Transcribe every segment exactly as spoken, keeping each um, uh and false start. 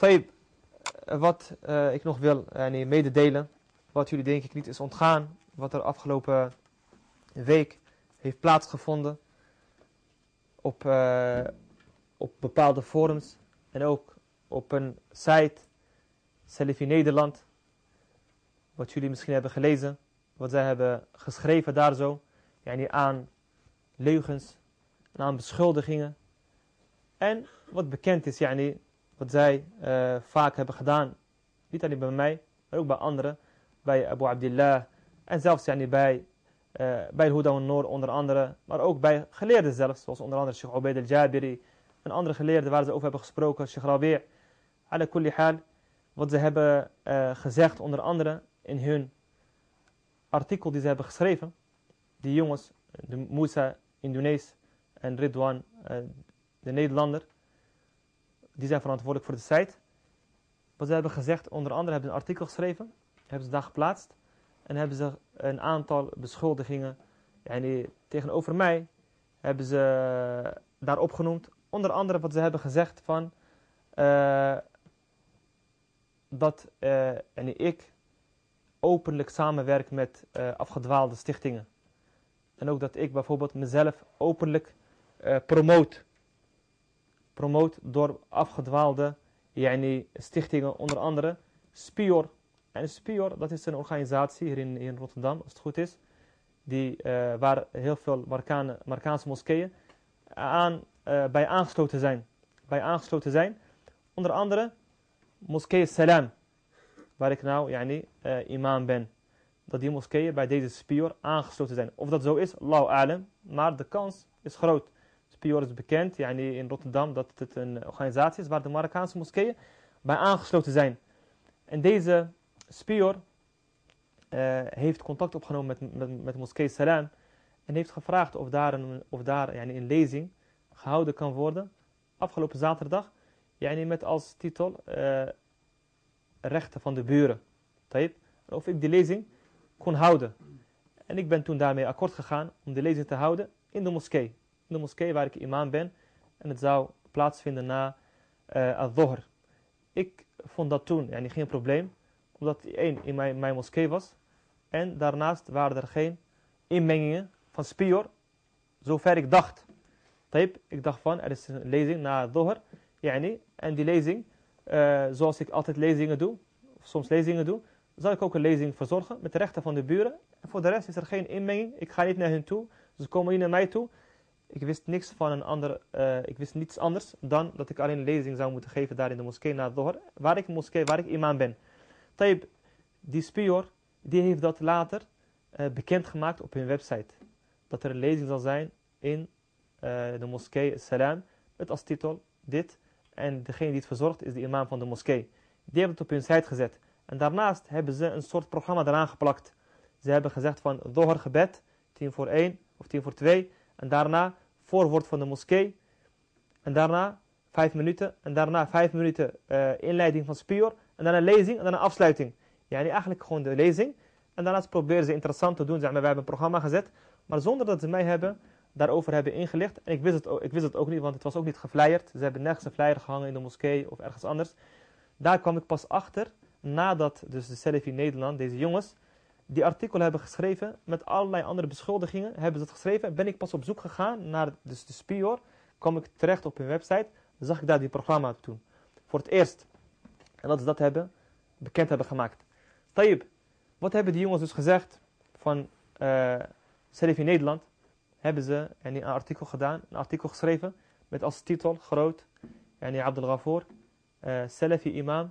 Tayyip, wat uh, ik nog wil uh, mededelen, wat jullie denk ik niet is ontgaan, wat er afgelopen week heeft plaatsgevonden op, uh, op bepaalde forums en ook op een site, Salafi Nederland, wat jullie misschien hebben gelezen, wat zij hebben geschreven daar zo, yani aan leugens en aan beschuldigingen. En wat bekend is, yani, wat zij uh, vaak hebben gedaan, niet alleen bij mij, maar ook bij anderen, bij Abu Abdillah en zelfs yani, bij, uh, bij Huda al-Noor onder andere, maar ook bij geleerden zelfs, zoals onder andere Sheikh Ubaid al-Jabiri en andere geleerden waar ze over hebben gesproken, Sheikh Rabi', ala kulli hal, wat ze hebben uh, gezegd onder andere in hun artikel die ze hebben geschreven, die jongens, de Musa Indonees en Ridwan, uh, de Nederlander, die zijn verantwoordelijk voor de site. Wat ze hebben gezegd, onder andere hebben ze een artikel geschreven, hebben ze daar geplaatst en hebben ze een aantal beschuldigingen yani, tegenover mij hebben ze daar opgenoemd. Onder andere wat ze hebben gezegd van uh, dat uh, yani, ik openlijk samenwerk met uh, afgedwaalde stichtingen. En ook dat ik bijvoorbeeld mezelf openlijk uh, promoot. Promoot door afgedwaalde yani, stichtingen, onder andere Spior. En Spior, dat is een organisatie hier in, hier in Rotterdam, als het goed is, die, uh, waar heel veel Marokkaan, Marokkaanse moskeeën aan, uh, bij aangesloten zijn. Bij aangesloten zijn. Onder andere Moskee Salam, waar ik nou yani, uh, imam ben. Dat die moskeeën bij deze Spior aangesloten zijn. Of dat zo is, Allahu a'lam, maar de kans is groot. Spior is bekend yani in Rotterdam dat het een organisatie is waar de Marokkaanse moskeeën bij aangesloten zijn. En deze Spior uh, heeft contact opgenomen met, met, met Moskee Salam en heeft gevraagd of daar een, of daar, yani een lezing gehouden kan worden afgelopen zaterdag. Yani met als titel uh, rechten van de buren. Tayyip. Of ik die lezing kon houden. En ik ben toen daarmee akkoord gegaan om de lezing te houden in de moskee. In de moskee waar ik imam ben. En het zou plaatsvinden na uh, al-Dhuhr. Ik vond dat toen yani, geen probleem. Omdat één in mijn, mijn moskee was. En daarnaast waren er geen inmengingen van Spior. Zover ik dacht. Tayyip, ik dacht van er is een lezing na al-Dhuhr. Yani, en die lezing, uh, zoals ik altijd lezingen doe. Of soms lezingen doe. Zal ik ook een lezing verzorgen met de rechten van de buren. En voor de rest is er geen inmenging. Ik ga niet naar hen toe. Ze komen niet naar mij toe. Ik wist niks van een ander, uh, ik wist niets anders dan dat ik alleen een lezing zou moeten geven daar in de moskee na Dhuhr, waar ik moskee, waar ik imam ben. Tayyip, die Spior, die heeft dat later uh, bekendgemaakt op hun website. Dat er een lezing zal zijn in uh, de moskee Salam, met als titel dit. En degene die het verzorgt is de imam van de moskee. Die hebben het op hun site gezet. En daarnaast hebben ze een soort programma eraan geplakt. Ze hebben gezegd van Dhuhr gebed, tien voor één of tien voor twee. En daarna voorwoord van de moskee. En daarna vijf minuten. En daarna vijf minuten uh, inleiding van Spior. En dan een lezing en dan een afsluiting. Ja, yani eigenlijk gewoon de lezing. En daarnaast proberen ze interessant te doen. Zeg maar, wij hebben een programma gezet. Maar zonder dat ze mij hebben, daarover hebben ingelicht. En ik wist, het ook, ik wist het ook niet, want het was ook niet geflyerd. Ze hebben nergens een flyer gehangen in de moskee of ergens anders. Daar kwam ik pas achter. Nadat dus de Salafi Nederland, deze jongens, die artikel hebben geschreven met allerlei andere beschuldigingen, hebben ze het geschreven, ben ik pas op zoek gegaan naar dus de Spior, kwam ik terecht op hun website, zag ik daar die programma toen. Voor het eerst. En dat ze dat hebben, bekend hebben gemaakt. Tayyip, wat hebben die jongens dus gezegd van uh, Salafi Nederland? Hebben ze yani, een artikel gedaan, een artikel geschreven, met als titel, groot, yani Abdel Ghafoor, uh, Salafi imam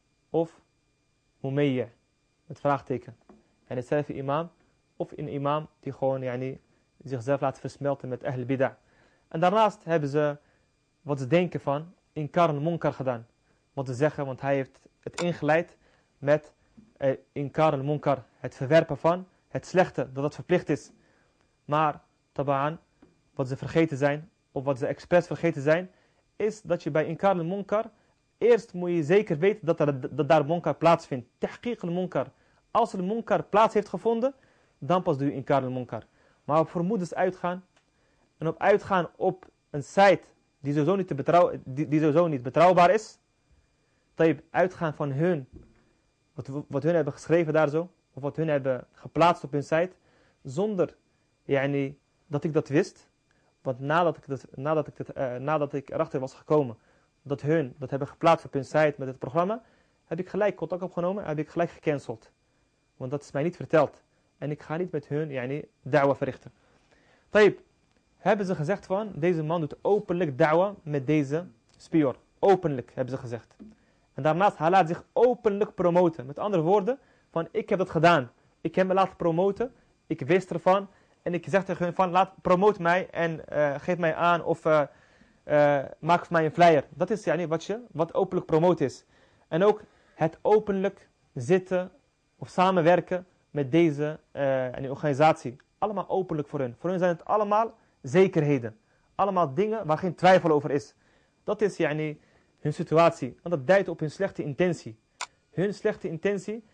of Mumayya, met vraagteken. En het Salafi imam of een imam die gewoon yani, zichzelf laat versmelten met Ahl Bid'ah. En daarnaast hebben ze wat ze denken van Inkar al-Munkar gedaan. Wat ze zeggen, want hij heeft het ingeleid met eh, Inkar al-Munkar, het verwerpen van het slechte, dat het verplicht is. Maar tabaan, wat ze vergeten zijn, of wat ze expres vergeten zijn, is dat je bij Inkar al-Munkar, eerst moet je zeker weten dat, er, dat daar Munkar plaatsvindt. Tahqiq al-Munkar. Als er Munkar plaats heeft gevonden, dan pas doe je Inkar al-Munkar. Maar op vermoedens uitgaan, en op uitgaan op een site die sowieso niet, te betrouw, die, die sowieso niet betrouwbaar is, tayyib, uitgaan van hun, wat, wat hun hebben geschreven daar zo, of wat hun hebben geplaatst op hun site, zonder yani, dat ik dat wist. Want nadat ik, dat, nadat, ik dat, uh, nadat ik erachter was gekomen dat hun dat hebben geplaatst op hun site met het programma, heb ik gelijk contact opgenomen en heb ik gelijk gecanceld. Want dat is mij niet verteld. En ik ga niet met hun yani, da'wa verrichten. Tayyib, hebben ze gezegd van, deze man doet openlijk da'wa met deze spior. Openlijk, hebben ze gezegd. En daarnaast, hij laat zich openlijk promoten. Met andere woorden, van ik heb dat gedaan. Ik heb me laten promoten. Ik wist ervan. En ik zeg tegen hun van, laat, promote mij en uh, geef mij aan of uh, uh, maak voor mij een flyer. Dat is yani, wat, je, wat openlijk promoten is. En ook het openlijk zitten of samenwerken met deze uh, organisatie. Allemaal openlijk voor hun. Voor hun zijn het allemaal zekerheden. Allemaal dingen waar geen twijfel over is. Dat is yani, hun situatie. En dat duidt op hun slechte intentie. Hun slechte intentie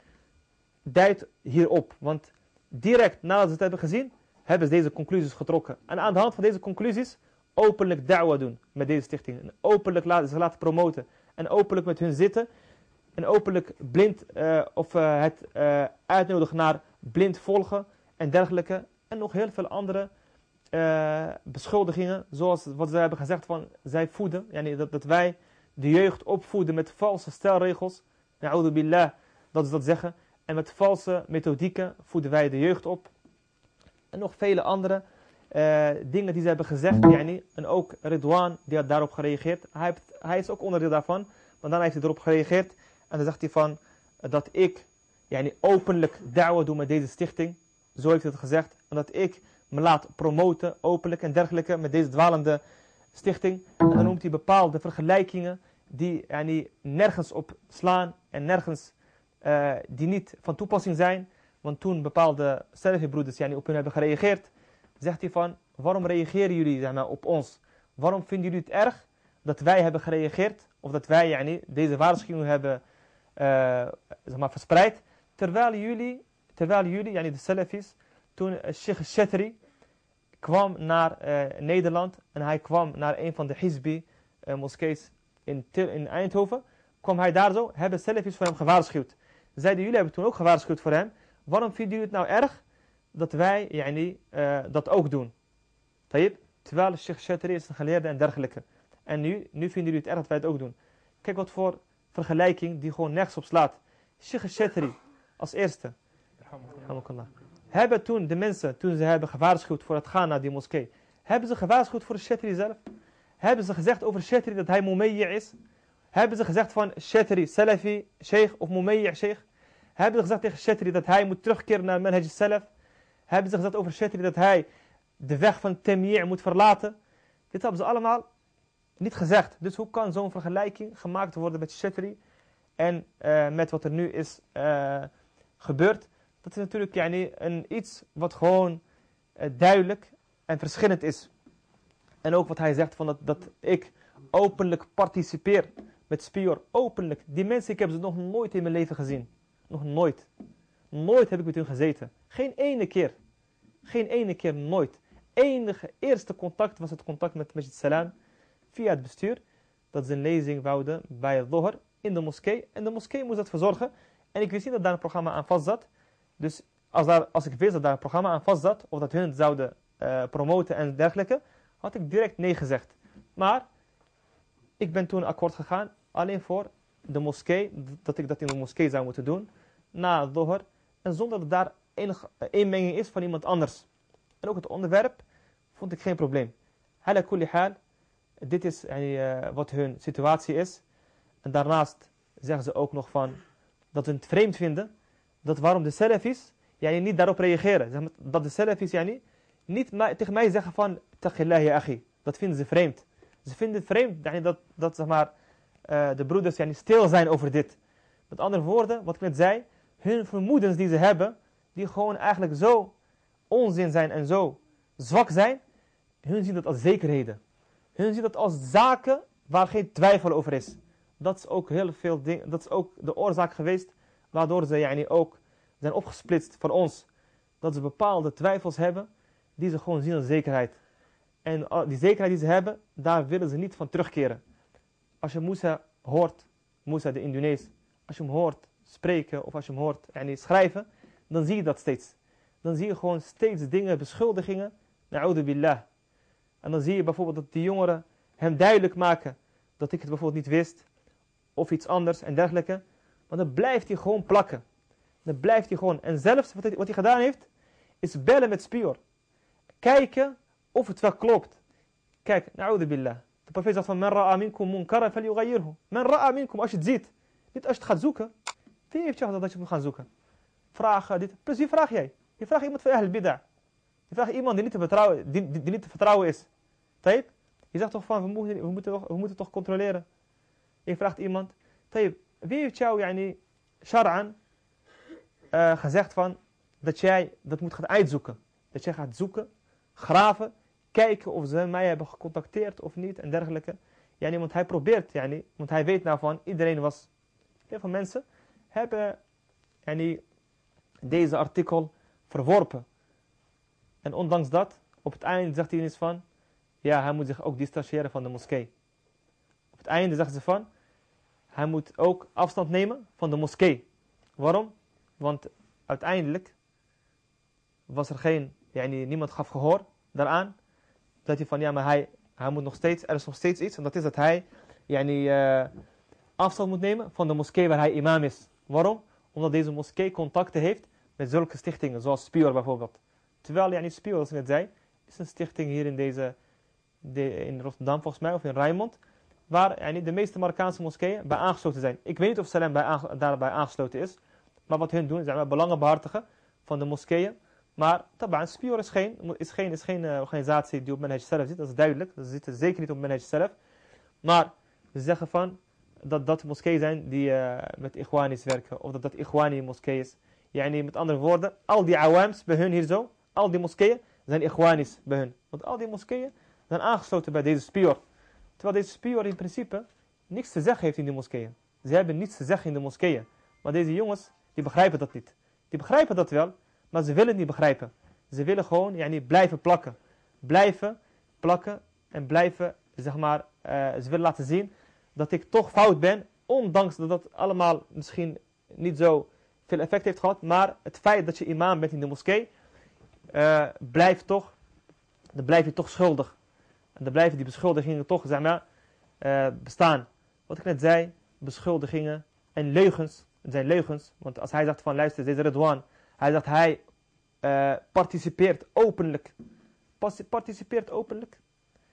duidt hierop. Want direct nadat ze het hebben gezien, hebben ze deze conclusies getrokken. En aan de hand van deze conclusies openlijk da'wa doen met deze stichting. En openlijk laten, ze laten promoten. En openlijk met hun zitten. En openlijk blind uh, of uh, het uh, uitnodigen naar blind volgen en dergelijke. En nog heel veel andere uh, beschuldigingen. Zoals wat ze hebben gezegd van zij voeden. Yani dat, dat wij de jeugd opvoeden met valse stelregels. Na'udhu billah, dat is dat zeggen. En met valse methodieken voeden wij de jeugd op. En nog vele andere uh, dingen die ze hebben gezegd. Yani, en ook Ridwan, die had daarop gereageerd. Hij, heeft, hij is ook onderdeel daarvan. Maar dan heeft hij erop gereageerd. En dan zegt hij van, uh, dat ik yani, openlijk da'wa doe met deze stichting. Zo heeft hij het gezegd. En dat ik me laat promoten, openlijk en dergelijke, met deze dwalende stichting. En dan noemt hij bepaalde vergelijkingen die yani, nergens op slaan. En nergens, uh, die niet van toepassing zijn. Want toen bepaalde Salafi-broeders yani, op hun hebben gereageerd, zegt hij van, waarom reageren jullie zeg maar, op ons? Waarom vinden jullie het erg dat wij hebben gereageerd, of dat wij yani, deze waarschuwing hebben uh, zeg maar, verspreid, terwijl jullie, terwijl jullie yani, de Salafis, toen uh, Sheikh Shetri kwam naar uh, Nederland, en hij kwam naar een van de Hizbi uh, moskees in, in Eindhoven, kwam hij daar zo, hebben Salafis voor hem gewaarschuwd. Zeiden, jullie hebben toen ook gewaarschuwd voor hem. Waarom vinden jullie het nou erg dat wij yani, uh, dat ook doen? Tayyip, terwijl Sheikh Shetri is een geleerde en dergelijke. En nu, nu vinden jullie het erg dat wij het ook doen. Kijk wat voor vergelijking die gewoon nergens op slaat. Sheikh Shetri als eerste. Hebben toen de mensen, toen ze hebben gewaarschuwd voor het gaan naar die moskee, hebben ze gewaarschuwd voor Shetri zelf? Hebben ze gezegd over Shetri dat hij Mumayyi' is? Hebben ze gezegd van Shetri, Salafi, Sheikh of Mumayyi' Sheikh? Hebben ze gezegd tegen Shetri dat hij moet terugkeren naar Manhaj Salaf? Hebben ze gezegd over Shetri dat hij de weg van Temyi' moet verlaten? Dit hebben ze allemaal niet gezegd. Dus hoe kan zo'n vergelijking gemaakt worden met Shetri en uh, met wat er nu is uh, gebeurd? Dat is natuurlijk yani, een, iets wat gewoon uh, duidelijk en verschillend is. En ook wat hij zegt van dat, dat ik openlijk participeer met Spior. Openlijk. Die mensen, ik heb ze nog nooit in mijn leven gezien. Nog nooit. Nooit heb ik met hun gezeten. Geen ene keer. Geen ene keer, nooit. Enige eerste contact was het contact met Masjid Salam via het bestuur. Dat ze een lezing wouden bij het Dhuhr in de moskee. En de moskee moest dat verzorgen. En ik wist niet dat daar een programma aan vast zat. Dus als, daar, als ik wist dat daar een programma aan vast zat, of dat hun het zouden uh, promoten en dergelijke, had ik direct nee gezegd. Maar ik ben toen akkoord gegaan, alleen voor de moskee, dat ik dat in de moskee zou moeten doen, na het Dhuhr, en zonder dat daar enige inmenging is van iemand anders. En ook het onderwerp vond ik geen probleem. Hala kulli haal, dit is uh, wat hun situatie is. En daarnaast zeggen ze ook nog van dat ze het vreemd vinden dat waarom de Salafis yani, niet daarop reageren. Dat de Salafis yani, niet ma- tegen mij zeggen van taqillah ya akhi. Dat vinden ze vreemd. Ze vinden het vreemd yani, dat, dat zeg maar, uh, de broeders yani, stil zijn over dit. Met andere woorden, wat ik net zei, hun vermoedens die ze hebben, die gewoon eigenlijk zo onzin zijn en zo zwak zijn, hun zien dat als zekerheden. Hun zien dat als zaken waar geen twijfel over is. Dat is ook heel veel dingen, dat is ook de oorzaak geweest waardoor ze yani, ook zijn opgesplitst van ons. Dat ze bepaalde twijfels hebben die ze gewoon zien als zekerheid. En die zekerheid die ze hebben, daar willen ze niet van terugkeren. Als je Musa hoort Musa de Indonees, als je hem hoort spreken of als je hem hoort yani, schrijven, dan zie je dat steeds. Dan zie je gewoon steeds dingen, beschuldigingen, na'udhu billah. En dan zie je bijvoorbeeld dat die jongeren hem duidelijk maken dat ik het bijvoorbeeld niet wist, of iets anders en dergelijke. Maar dan blijft hij gewoon plakken. Dan blijft hij gewoon. En zelfs wat hij, wat hij gedaan heeft, is bellen met spier. Kijken of het wel klopt. Kijk, na'udhu billah. De profeet zegt van, men ra'a minkum munkara falyughayyirhu. Men ra'a minkum, als je het ziet. Niet als je het gaat zoeken. Wie heeft je gezegd dat je moet gaan zoeken? Vraag dit. Plus wie vraag jij? Je vraagt iemand van Ahl Bid'ah. Je vraagt iemand die niet te vertrouwen, die, die, die niet te vertrouwen is. Tayyip? Je zegt toch van, we moeten, we moeten, toch, we moeten toch controleren. Je vraagt iemand. Tayyip, wie heeft jou, yani, shar'an, uh, gezegd van, dat jij dat moet gaan uitzoeken. Dat jij gaat zoeken, graven, kijken of ze mij hebben gecontacteerd of niet en dergelijke. Yani, want hij probeert, yani, want hij weet nou van, iedereen was, heel veel mensen hebben yani, deze artikel verworpen. En ondanks dat, op het einde zegt hij eens van, ja, hij moet zich ook distancieren van de moskee. Op het einde zeggen ze van, hij moet ook afstand nemen van de moskee. Waarom? Want uiteindelijk was er geen, yani, niemand gaf gehoor daaraan. Dat hij van, ja, maar hij, hij moet nog steeds, er is nog steeds iets. En dat is dat hij yani, uh, afstand moet nemen van de moskee waar hij imam is. Waarom? Omdat deze moskee contacten heeft met zulke stichtingen, zoals Spior bijvoorbeeld. Terwijl, yani, Spior, zoals ik net zei, is een stichting hier in deze, de, in Rotterdam volgens mij, of in Rijnmond, waar yani, de meeste Marokkaanse moskeeën bij aangesloten zijn. Ik weet niet of Salem bij aange, daarbij aangesloten is, maar wat hun doen, zijn wij belangen behartigen van de moskeeën. Maar tabaan, Spior is geen, is geen, is geen uh, organisatie die op Manhaj Salaf zit, dat is duidelijk. Ze zitten zeker niet op Manhaj Salaf. Maar ze zeggen van, dat dat moskeeën zijn die uh, met Ikhwanis werken, of dat dat Ikhwani moskee is. Yani, met andere woorden, al die awams bij hun hier zo, al die moskeeën zijn Ikhwanis bij hun. Want al die moskeeën zijn aangesloten bij deze Spior. Terwijl deze Spior in principe niks te zeggen heeft in die moskeeën. Ze hebben niets te zeggen in de moskeeën. Maar deze jongens, die begrijpen dat niet. Die begrijpen dat wel, maar ze willen het niet begrijpen. Ze willen gewoon yani, blijven plakken. Blijven plakken en blijven, zeg maar, uh, ze willen laten zien dat ik toch fout ben. Ondanks dat dat allemaal misschien niet zo veel effect heeft gehad. Maar het feit dat je imam bent in de moskee, uh, blijft toch, dan blijf je toch schuldig. En dan blijven die beschuldigingen toch, zeg maar, uh, bestaan. Wat ik net zei, beschuldigingen en leugens. Het zijn leugens, want als hij zegt van, luister, deze Ridwan, hij zegt hij uh, participeert openlijk. Participeert openlijk.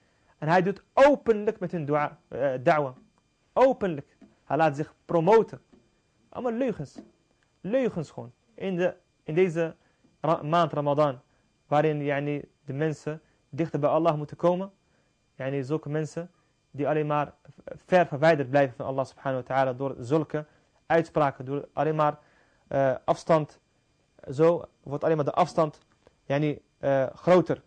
En hij doet openlijk met hun dua, uh, da'wa. Openlijk. Hij laat zich promoten. Allemaal leugens. Leugens gewoon. In, de, in deze ra- maand Ramadan. Waarin yani, de mensen dichter bij Allah moeten komen. Yani, zulke mensen die alleen maar ver verwijderd blijven van Allah subhanahu wa ta'ala. Door zulke uitspraken. Door alleen maar uh, afstand. Zo wordt alleen maar de afstand yani, uh, groter.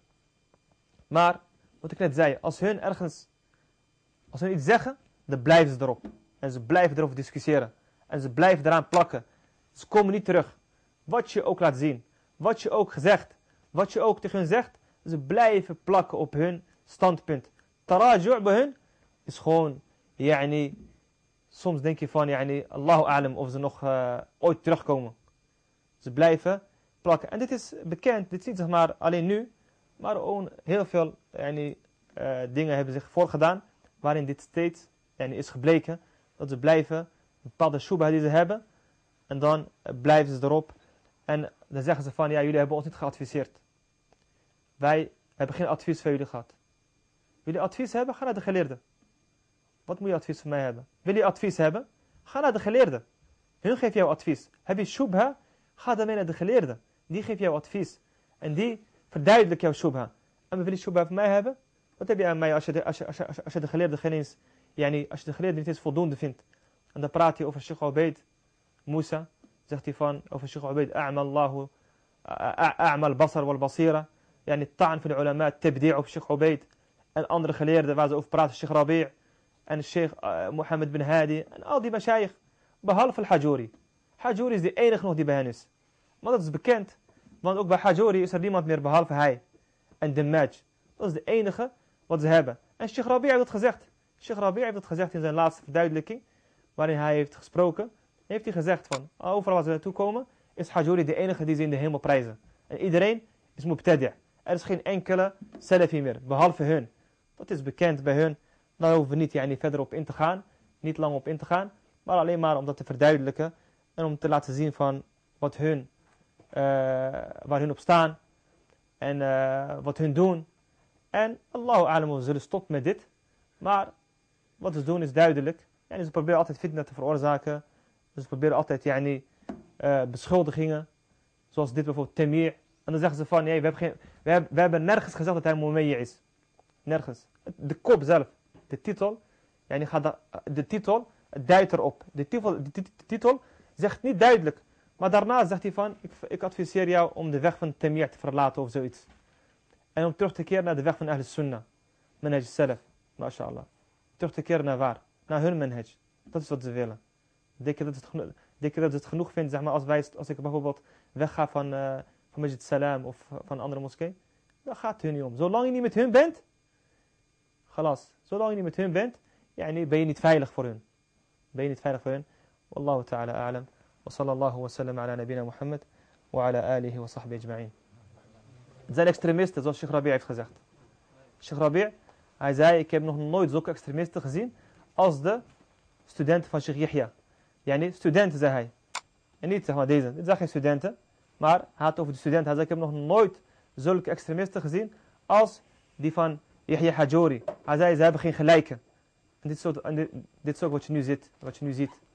Maar, wat ik net zei, als hun ergens, als hun iets zeggen, dan blijven ze erop. En ze blijven erover discussiëren. En ze blijven eraan plakken. Ze komen niet terug. Wat je ook laat zien. Wat je ook gezegd. Wat je ook tegen hun zegt. Ze blijven plakken op hun standpunt. Taraju' bij hun is gewoon, yani, soms denk je van, yani, Allahu a'lam of ze nog uh, ooit terugkomen. Ze blijven plakken. En dit is bekend. Dit is niet zeg maar alleen nu. Maar ook heel veel yani, uh, dingen hebben zich voorgedaan. Waarin dit steeds yani, is gebleken. Dat ze blijven. Bepaalde shubha die ze hebben. En dan uh, blijven ze erop. En dan zeggen ze van. Ja, jullie hebben ons niet geadviseerd. Wij hebben geen advies van jullie gehad. Jullie advies hebben? Ga naar de geleerde. Wat moet je advies van mij hebben? Wil je advies hebben? Ga naar de geleerde. Hun geeft jou advies. Heb je shubha? Ga daarmee naar de geleerde. Die geeft jou advies. En die verduidelijk jouw shubha. En wil je shubha van mij hebben? Wat heb je aan mij als je de, als je, als je, als je, als je de geleerde geen eens, yani, als je de geleerde niet eens voldoende vindt? En dan praat hij over Sheikh Ubaid Musa. Zegt hij van, over Sheikh Ubaid, a'mal Allahu, a'mal basar wal basira. Yani, ta'an van de ulama, tabdi' op Sheikh Ubaid. En andere geleerden waar ze over praten, Sheikh Rabi' en Sheikh uh, Mohammed bin Hadi. En al die mashayikh, behalve al-Hajuri. Hajuri is de enige nog die bij hen is. Maar dat is bekend. Want ook bij Hajuri is er niemand meer behalve hij. En Damaj. Dat is de enige wat ze hebben. En Sheikh Rabi' heeft dat gezegd. Sheikh Rabi' heeft dat gezegd in zijn laatste verduidelijking. waarin hij heeft gesproken, heeft hij gezegd van, overal waar ze naartoe komen, is Hajuri de enige die ze in de hemel prijzen. En iedereen is mubtadi'. Er is geen enkele salafi meer, behalve hun. Dat is bekend bij hun. Daar hoeven we niet yani, verder op in te gaan, niet lang op in te gaan, maar alleen maar om dat te verduidelijken en om te laten zien van wat hun, uh, waar hun op staan en uh, wat hun doen. En Allahu a'lam, we zullen stoppen met dit, maar wat ze doen is duidelijk. En ze proberen altijd fitna te veroorzaken. Ze proberen altijd yani, uh, beschuldigingen. Zoals dit bijvoorbeeld Temir. En dan zeggen ze van, nee, we, hebben geen, we, hebben, we hebben nergens gezegd dat hij Mumayya is. Nergens. De kop zelf. De titel. Yani gaat de, de titel duidt erop. De titel, de, de titel zegt niet duidelijk. Maar daarna zegt hij van, ik, ik adviseer jou om de weg van Temir te verlaten of zoiets. En om terug te keren naar de weg van Ahl Sunnah. Manhaj zelf. MashaAllah. Terug te keren naar waar? Naar hun manhaj. Dat is wat ze willen. Denk je dat het, geno- denk je dat het genoeg vindt, zeg maar, als, wij, als ik bijvoorbeeld wegga van, uh, van Masjid Salam of van een andere moskee? Dan gaat het hun niet om. Zolang je niet met hun bent, galas. Zolang je niet met hun bent, yani, ben je niet veilig voor hun. Ben je niet veilig voor hun. Wallahu ta'ala a'lam. Wa sallallahu wa sallam ala nabina Muhammad wa ala alihi wa sahbihi ajma'in. Het zijn extremisten, zoals Sheikh Rabi' heeft gezegd. Sheikh Rabi', hij zei, ik heb nog nooit zulke extremisten gezien als de studenten van Sheikh Yahya. Yani, studenten, zei hij. En niet zeg maar deze. Dit zijn geen studenten. Maar hij had over de studenten. Hij zei, ik heb nog nooit zulke extremisten gezien als die van Yahya Hajuri. Hij zei, ze hebben geen gelijke. En dit is ook, en dit, dit is ook wat je nu ziet. Wat je nu ziet.